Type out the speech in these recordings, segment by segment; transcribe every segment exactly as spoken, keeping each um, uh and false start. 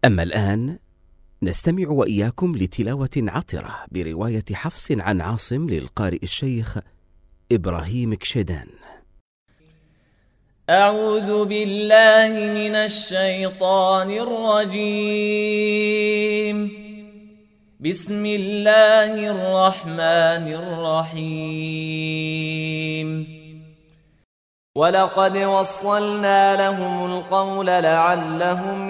أما الآن نستمع وإياكم لتلاوة عطرة برواية حفص عن عاصم للقارئ الشيخ إبراهيم كشيدان. أعوذ بالله من الشيطان الرجيم. بسم الله الرحمن الرحيم. ولقد وصلنا لهم القول لعلهم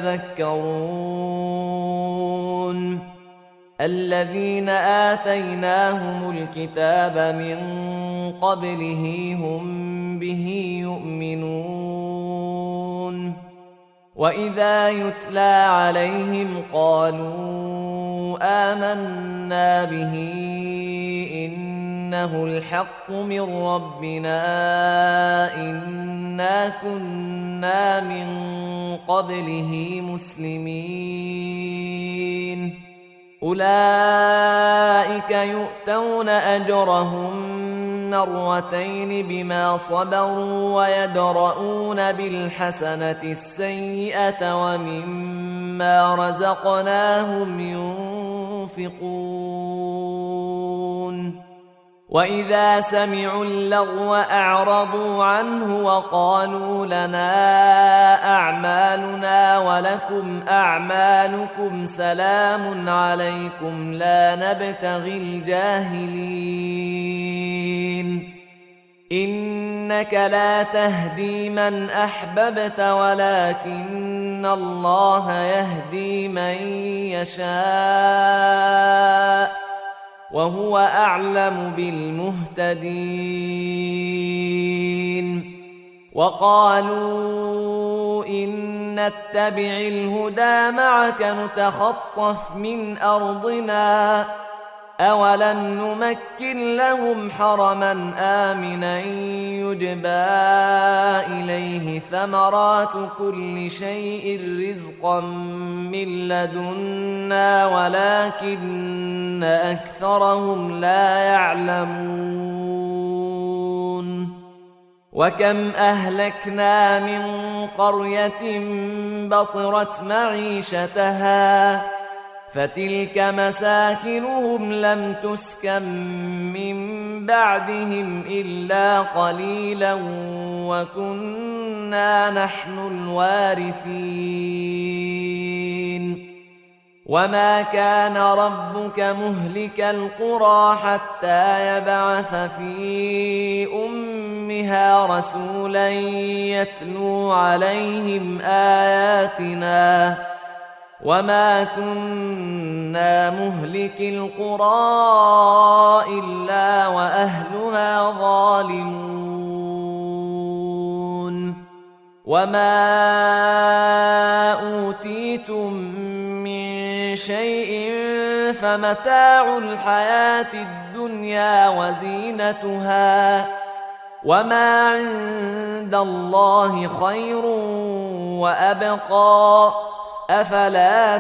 يتذكرون. الذين آتيناهم الكتاب من قبله هم به يؤمنون. وإذا يتلى عليهم قالوا آمنا به إنه الحق من ربنا إنا كنا من قبله مسلمين. أولئك يؤتون أجرهم مرتين بما صبروا ويدرؤون بالحسنة السيئة ومما رزقناهم ينفقون. وإذا سمعوا اللغو أعرضوا عنه وقالوا لنا أعمالنا ولكم أعمالكم سلام عليكم لا نبتغي الجاهلين. إنك لا تهدي من أحببت ولكن الله يهدي من يشاء وهو أعلم بالمهتدين. وقالوا إن نتبع الهدى معك نتخطف من أرضنا أولم نمكن لهم حرما آمنا يجبى إليه ثمرات كل شيء رزقا من لدنا ولكن أكثرهم لا يعلمون. وكم أهلكنا من قرية بطرت معيشتها فتلك مساكنهم لم تسكن من بعدهم إلا قليلا وكنا نحن الوارثين. وما كان ربك مهلك القرى حتى يبعث في أمها رسولا يتلو عليهم آياتنا وما كنا مهلك القرى إلا وأهلها ظالمون. وما أوتيتم من شيء فمتاع الحياة الدنيا وزينتها وما عند الله خير وأبقى أفلا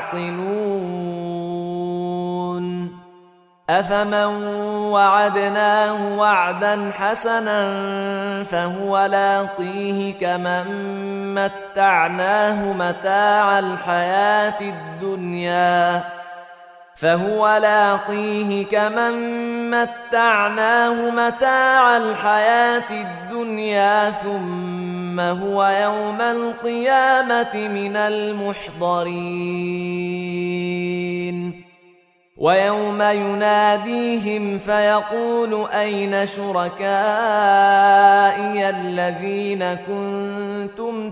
تعقلون. أفمن وعدناه وعدا حسنا فهو لاقيه كمن متعناه متاع الحياة الدنيا فهو لاقيه كمن متعناه متاع الحياة الدنيا ثم هو يوم القيامة من المحضرين. ويوم يناديهم فيقول أين شركائي الذين كنتم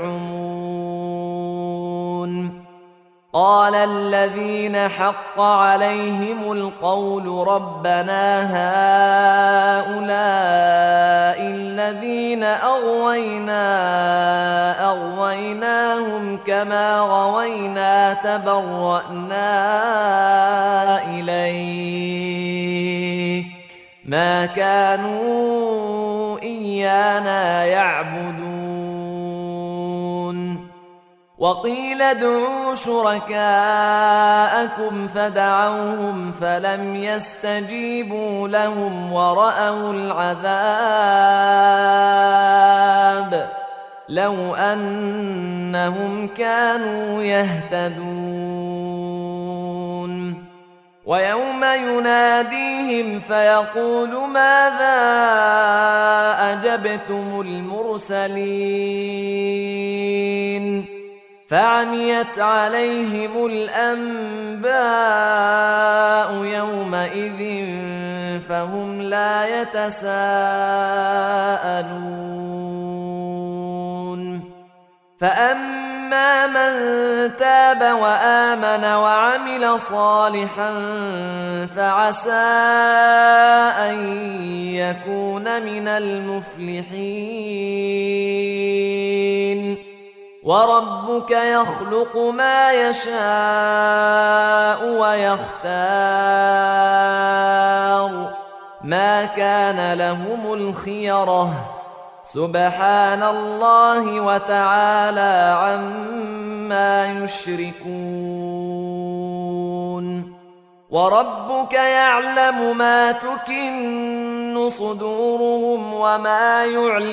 تزعمون قال الذين حق عليهم القول ربنا هؤلاء الذين أغوينا أغويناهم كما غوينا تبرأنا إليك ما كانوا إيانا يعبدون. وقيل ادعوا شركاءكم فدعوهم فلم يستجيبوا لهم ورأوا العذاب لو أنهم كانوا يهتدون ويوم يناديهم فيقول ماذا أجبتم المرسلين فعميت عليهم الأنباء يومئذ فهم لا يتساءلون فأما من تاب وآمن وعمل صالحا فعسى أن يكون من المفلحين وربك يخلق ما يشاء ويختار ما كان لهم الخيرة سبحان الله وتعالى عما يشركون وربك يعلم ما تكن صدورهم وما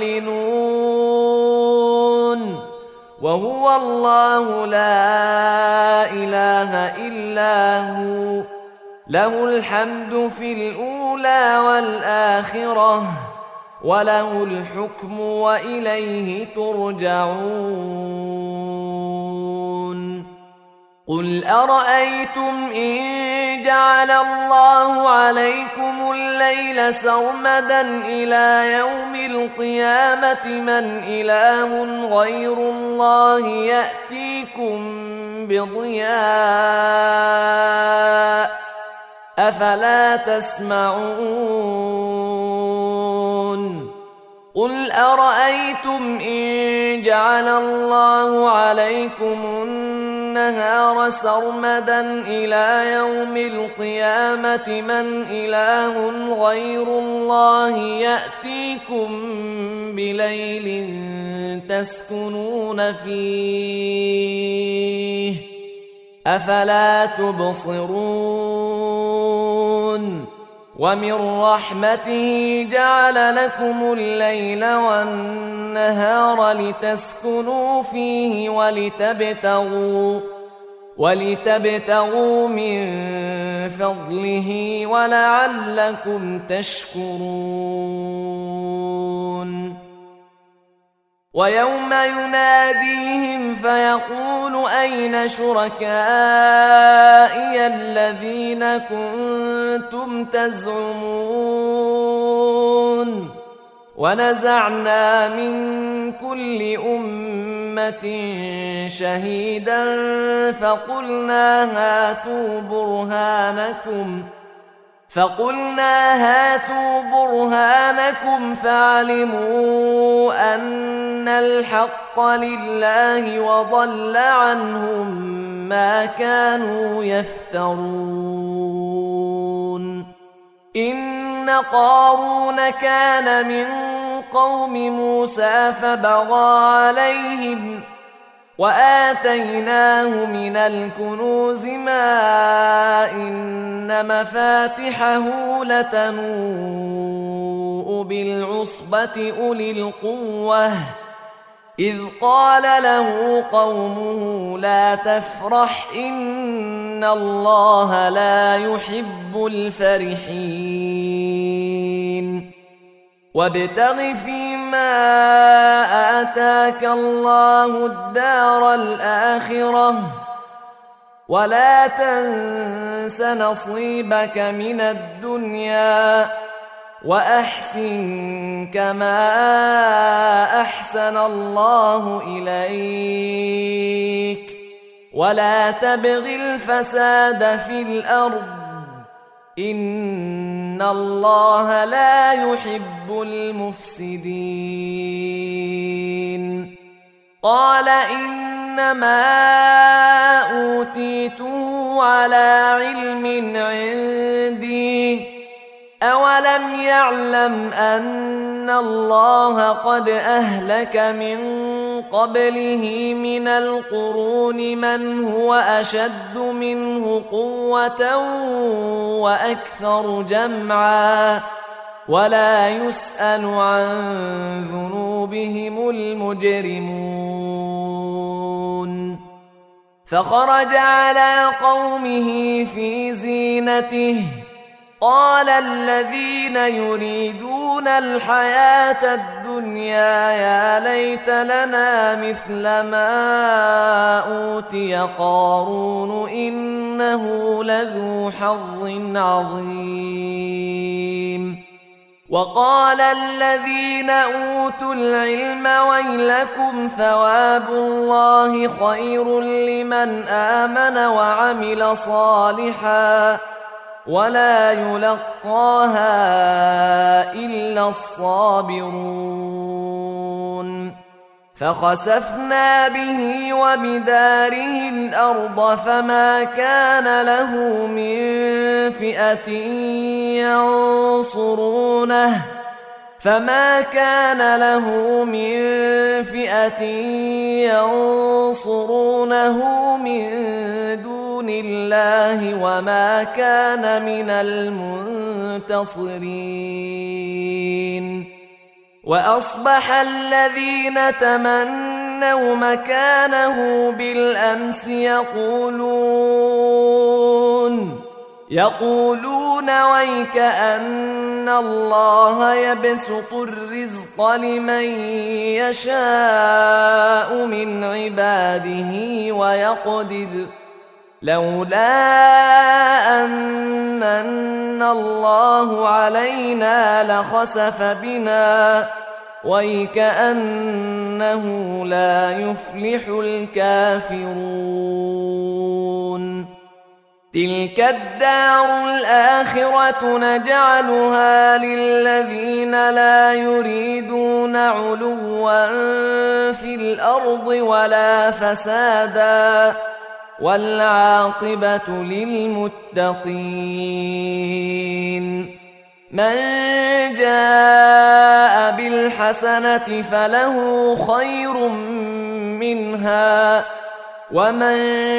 يعلنون وهو الله لا إله إلا هو له الحمد في الأولى والآخرة وله الحكم وإليه ترجعون قل أرأيتم إن جعل الله عليكم الليل سرمدا إلى يوم القيامة من إله غير الله يأتيكم بضياء أفلا تسمعون قل أرأيتم إن جعل الله عليكم النهار سرمدا إلى يوم القيامة من إله غير الله يأتيكم بليل تسكنون فيه أفلا تبصرون ومن رحمته جعل لكم الليل والنهار لتسكنوا فيه ولتبتغوا ولتبتغوا من فضله ولعلكم تشكرون ويوم يناديهم فيقول أين شركائي الذين كنتم تزعمون ونزعنا من كل أمة شهيدا فقلنا هاتوا برهانكم فقلنا هاتوا برهانكم فعلموا أن الحق لله وضل عنهم ما كانوا يفترون إن قارون كان من قوم موسى فبغى عليهم وآتيناه من الكنوز ما إن مفاتحه لتنوء بالعصبة أولي القوة إذ قال له قومه لا تفرح إن الله لا يحب الفرحين وابتغ فيما آتاك الله الدار الآخرة ولا تنس نصيبك من الدنيا وأحسن كما أحسن الله إليك ولا تبغ الفساد في الأرض إن الله لا يحب المفسدين قال إنما أوتيته على علم عندي أولم يعلم أن الله قد أهلك من قبله من القرون من هو أشد منه قوة وأكثر جمعا ولا يسأل عن ذنوبهم المجرمون فخرج على قومه في زينته قال الذين يريدون الحياة الدنيا يا ليت لنا مثل ما أوتي قارون إنه لذو حظ عظيم وقال الذين أوتوا العلم ويلكم ثواب الله خير لمن آمن وعمل صالحا ولا يلقاها إلا الصابرون فخسفنا به وبداره الأرض فما كان له من فئة ينصرونه فما كان له من فئة ينصرونه من دون الله وما كان من المنتصرين وأصبح الذين تمنوا مكانه بالأمس يقولون يقولون ويك أن الله يبسط الرزق لمن يشاء من عباده ويقدر لولا أمن الله علينا لخسف بنا ويكأنه لا يفلح الكافرون تلك الدار الآخرة نجعلها للذين لا يريدون علوا في الأرض ولا فسادا والعاقبة للمتقين من جاء بالحسنة فله خير منها ومن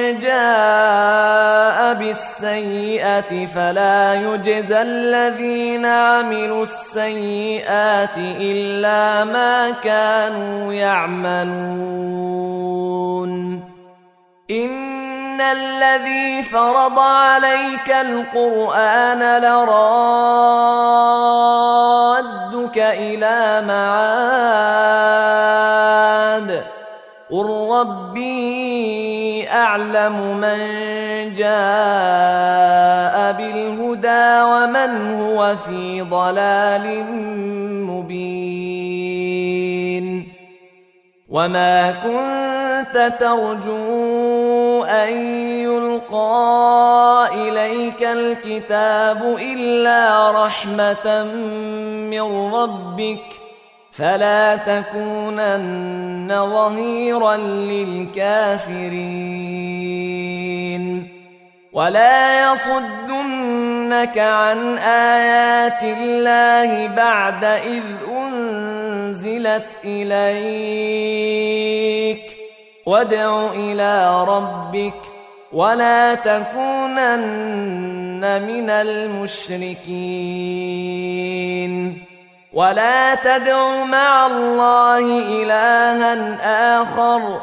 جاء بالسيئة فلا يجزى الذين عملوا السيئات إلا ما كانوا يعملون إن الذي فرض عليك القرآن لرادك إلى معاد قل ربي أعلم من جاء بالهدى ومن هو في ضلال مبين وما كنت ترجو أن يلقى إليك الكتاب إلا رحمة من ربك فلا تكونن ظهيرا للكافرين ولا يصدنك عن آيات الله بعد إذ أنزلت إليك وادع إلى ربك ولا تكونن من المشركين ولا تدع مع الله إلها آخر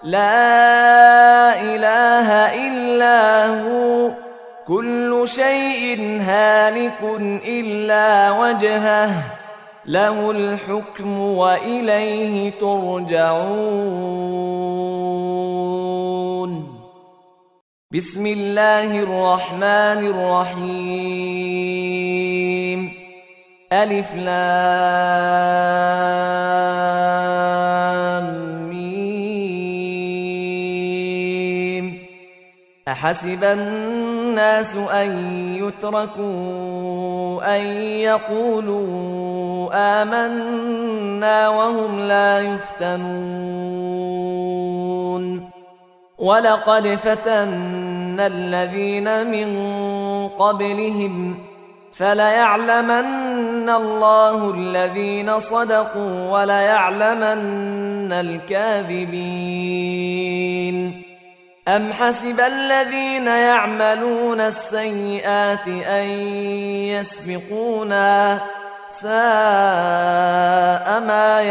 لا إله إلا هو كل شيء هالك إلا وجهه له الحكم وإليه ترجعون بسم الله الرحمن الرحيم ألف لام ميم أحسب الناس أن يتركوا أن يقولوا آمنا وهم لا يفتنون ولقد فتنا الذين من قبلهم فليعلمن الله الذين صدقوا وليعلمن الكاذبين أم حسب الذين يعملون السيئات أن يسبقونا ساء ما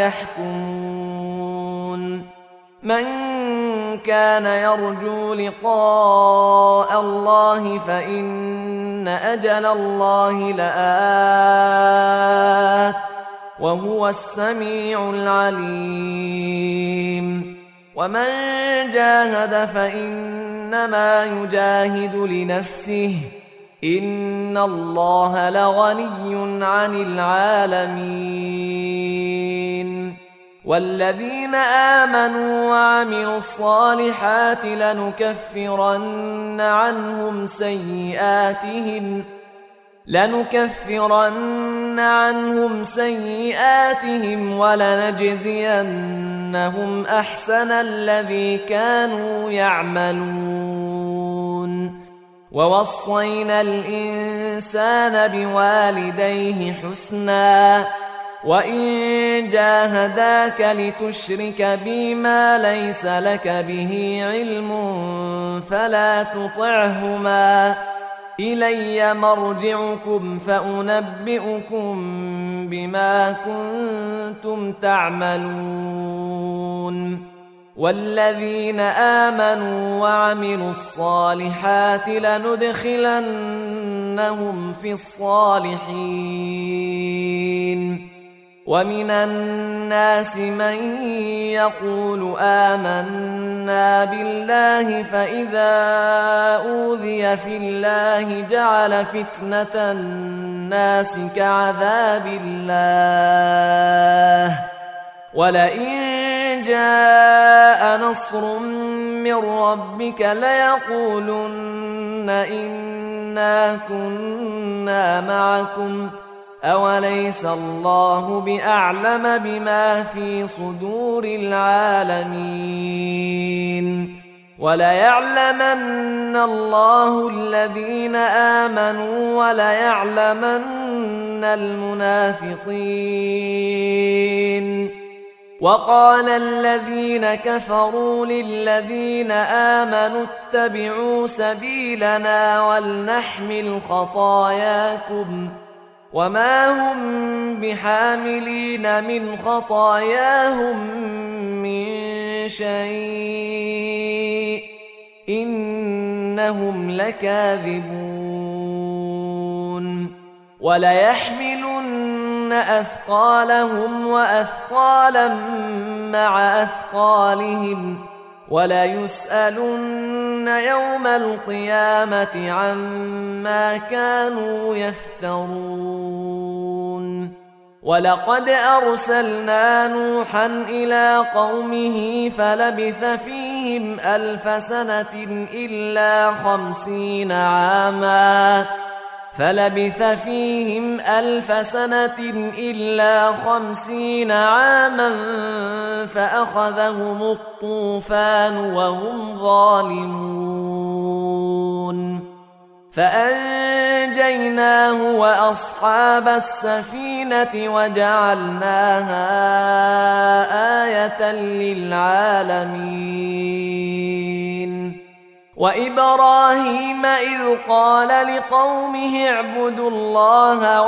يحكمون من كان يرجو لقاء الله فإن أجل الله لآت وهو السميع العليم ومن جاهد فإنما يجاهد لنفسه إن الله لغني عن العالمين والذين آمنوا وعملوا الصالحات لنكفرن عنهم سيئاتهم لنكفرن عنهم سيئاتهم ولنجزينهم أحسن الذي كانوا يعملون ووصينا الإنسان بوالديه حسنا وإن جاهداك لتشرك بي ما ليس لك به علم فلا تطعهما إلي مرجعكم فأنبئكم بما كنتم تعملون والذين آمنوا وعملوا الصالحات لندخلنهم في الصالحين ومن الناس من يقول آمنا بالله فإذا أوذي في الله جعل فتنة الناس كعذاب الله ولئن جاء نصر من ربك ليقولن إنا كنا معكم أوليس الله بأعلم بما في صدور العالمين وليعلمن الله الذين آمنوا وليعلمن المنافقين وقال الذين كفروا للذين آمنوا اتبعوا سبيلنا ولنحمل خطاياكم وما هم بحاملين من خطاياهم من شيء إنهم لكاذبون وليحملن أثقالهم وأثقالا مع أثقالهم وليسألن يوم القيامة عما كانوا يفترون ولقد أرسلنا نوحا إلى قومه فلبث فيهم ألف سنة إلا خمسين عاما فلبث فيهم ألف سنة إلا خمسين عاما فأخذهم الطوفان وهم ظالمون فأنجيناه وأصحاب السفينة وجعلناها آية للعالمين وإبراهيم إذ قال لقومه اعبدوا الله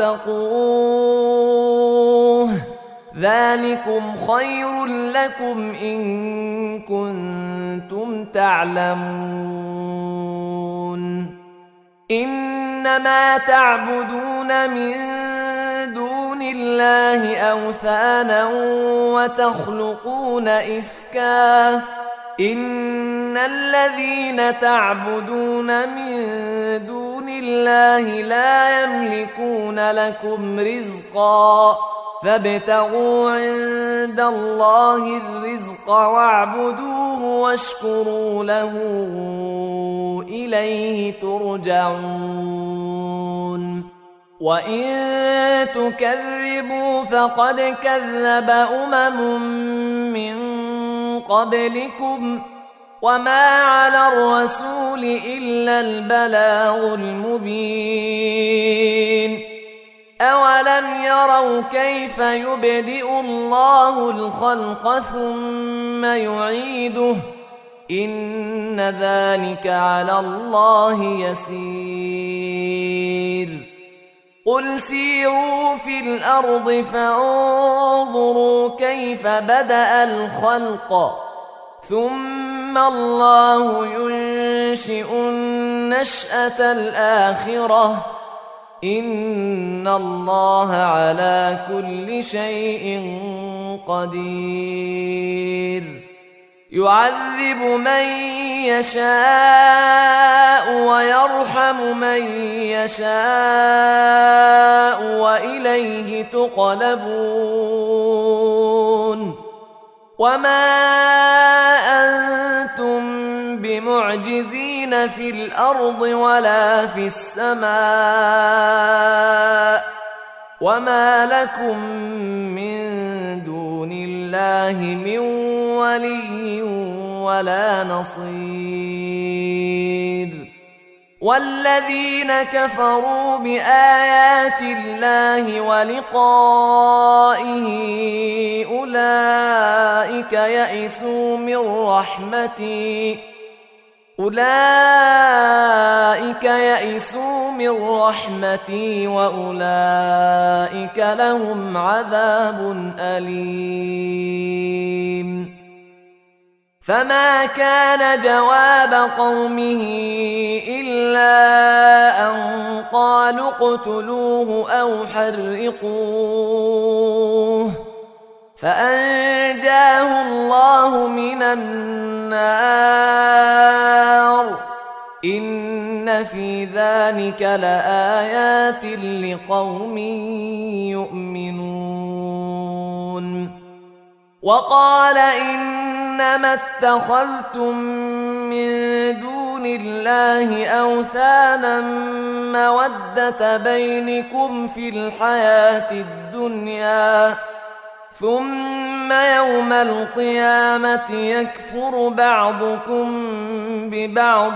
واتقوه ذلكم خير لكم إن كنتم تعلمون إنما تعبدون من دون الله أوثانا وتخلقون إفكا إن الذين تعبدون من دون الله لا يملكون لكم رزقا فابتغوا عند الله الرزق واعبدوه واشكروا له إليه ترجعون وإن تكذبوا فقد كذب أمم من قبلكم وما على الرسول إلا البلاغ المبين أولم يروا كيف يبدئ الله الخلق ثم يعيده إن ذلك على الله يسير قل سيروا في الأرض فانظروا كيف بدأ الخلق ثم الله ينشئ النشأة الآخرة إن الله على كل شيء قدير يعذب من يشاء ويرحم من يشاء وإليه تقلبون وما أنتم بمعجزين في الأرض ولا في السماء وما لكم من دون الله من ولي ولا نصير والذين كفروا بآيات الله ولقائه أولئك يئسوا من رحمتي أولئك يئسوا من رحمتي وأولئك لهم عذاب أليم فما كان جواب قومه إلا أن قالوا اقتلوه أو حرقوه فأنجاه الله من النار إن في ذلك لآيات لقوم يؤمنون وقال إنما اتخذتم من دون الله أوثانا مودة بينكم في الحياة الدنيا ثم يوم القيامة يكفر بعضكم ببعض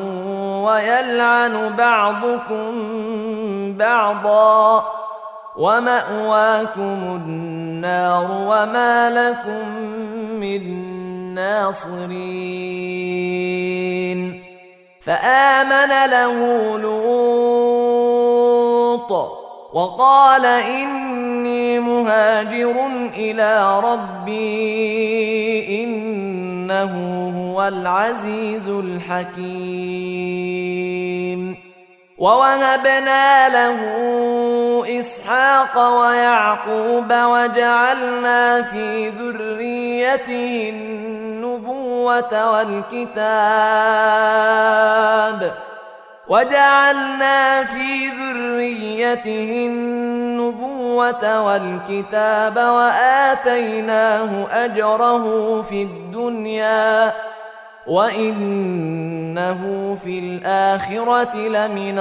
ويلعن بعضكم بعضا ومأواكم النار وما لكم من ناصرين فآمن له لوط وقال إني مهاجر إلى ربي إنه هو العزيز الحكيم ووهبنا له إسحاق ويعقوب وجعلنا في ذريته النبوة والكتاب وجعلنا في ذريته النبوة والكتاب وآتيناه أجره في الدنيا وإنه في الآخرة لمن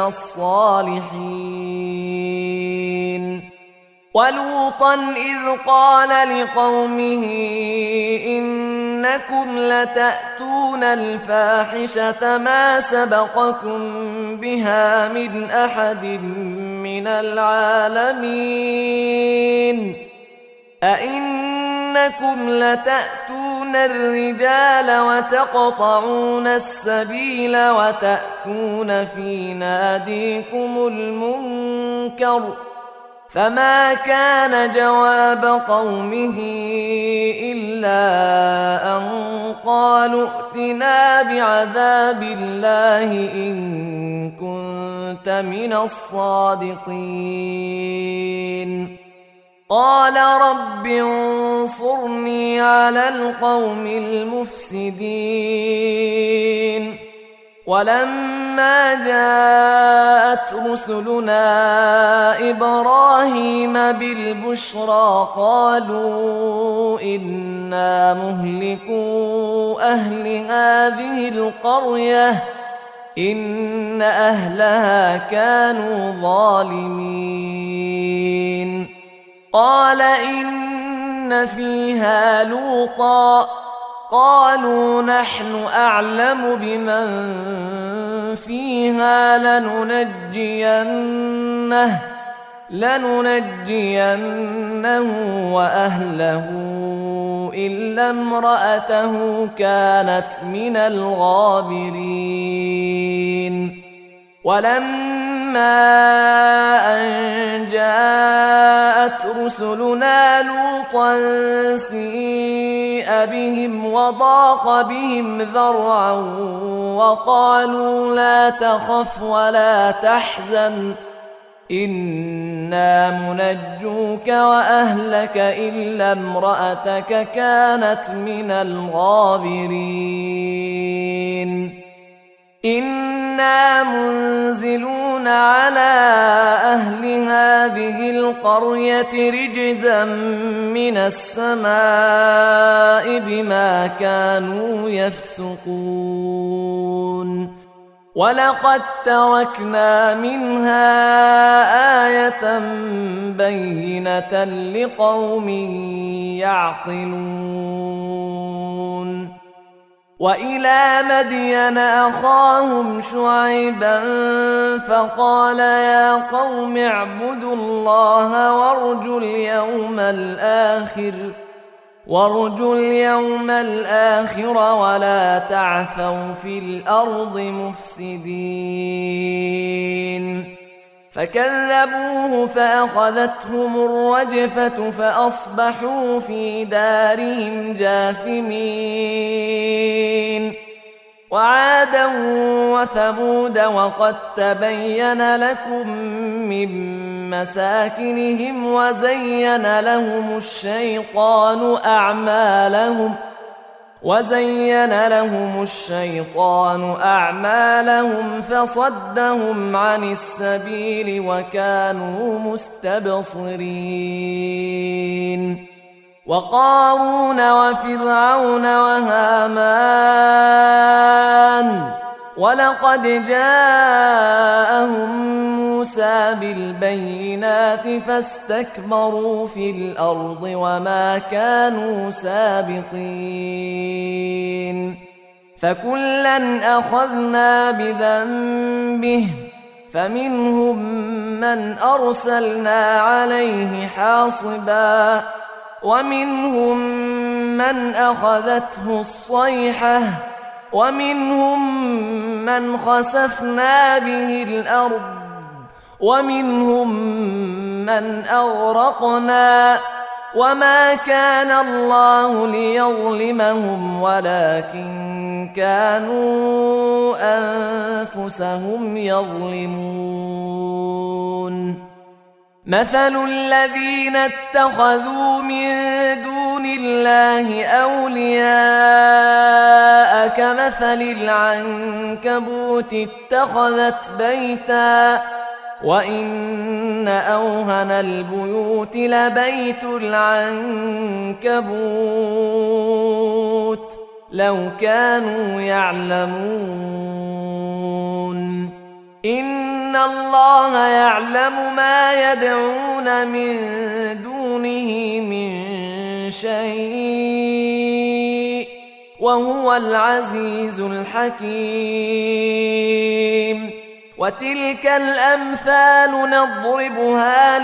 الصالحين ولوطا إذ قال لقومه إنكم لتأتون الفاحشة ما سبقكم بها من أحد من العالمين أئنكم لتأتون الرجال وتقطعون السبيل وتأتون في ناديكم المنكر فما كان جواب قومه إلا أن قالوا ائتنا بعذاب الله إن كنت من الصادقين قال رب انصرني على القوم المفسدين ولما جاءت رسلنا إبراهيم بالبشرى قالوا إنا مهلكو أهل هذه القرية إن أهلها كانوا ظالمين قال إن فيها لوطا قالوا نحن أعلم بمن فيها لننجينه لننجينه وأهله إلا امرأته كانت من الغابرين ولما أن جاءت رسلنا لوطا سيء بهم وضاق بهم ذرعا وقالوا لا تخف ولا تحزن إنا منجوك وأهلك إلا امرأتك كانت من الغابرين إنا منزلون على أهل هذه القرية رجزا من السماء بما كانوا يفسقون ولقد تركنا منها آية بينة لقوم يعقلون وإلى مدين أخاهم شعيبا فقال يا قوم اعبدوا الله وارجوا اليوم الآخر وارجوا اليوم الآخر ولا تعثوا في الأرض مفسدين فكذبوه فأخذتهم الرجفة فأصبحوا في دارهم جاثمين وعادا وثمود وقد تبين لكم من مساكنهم وزين لهم الشيطان أعمالهم وزين لهم الشيطان أعمالهم فصدهم عن السبيل وكانوا مستبصرين وقارون وفرعون وهامان ولقد جاءهم موسى بالبينات فاستكبروا في الأرض وما كانوا سابقين فكلا أخذنا بذنبه فمنهم من أرسلنا عليه حاصبا ومنهم من أخذته الصيحة ومنهم من خسفنا به الأرض ومنهم من أغرقنا وما كان الله ليظلمهم ولكن كانوا أنفسهم يظلمون مثل الذين اتخذوا من دون الله أولياء كمثل العنكبوت اتخذت بيتا وإن أوهن البيوت لبيت العنكبوت لو كانوا يعلمون إن الله يعلم ما يدعون من دونه من شيء وهو العزيز الحكيم وتلك الأمثال نضربها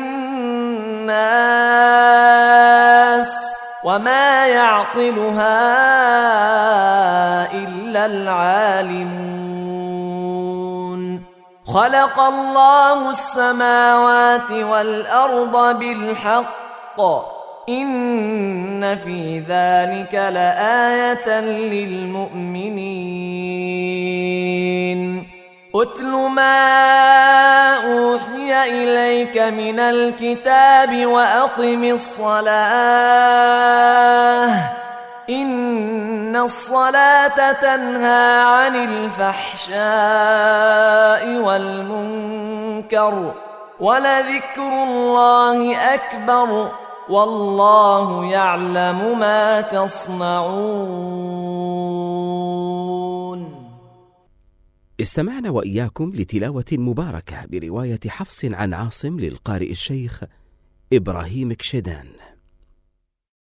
للناس وما يعقلها إلا العالمون خلق الله السماوات والأرض بالحق إن في ذلك لآية للمؤمنين أتل ما أوحي إليك من الكتاب وأقم الصلاة إن الصلاة تنهى عن الفحشاء والمنكر ولذكر الله أكبر والله يعلم ما تصنعون. استمعنا وإياكم لتلاوة مباركة برواية حفص عن عاصم للقارئ الشيخ إبراهيم كشدان.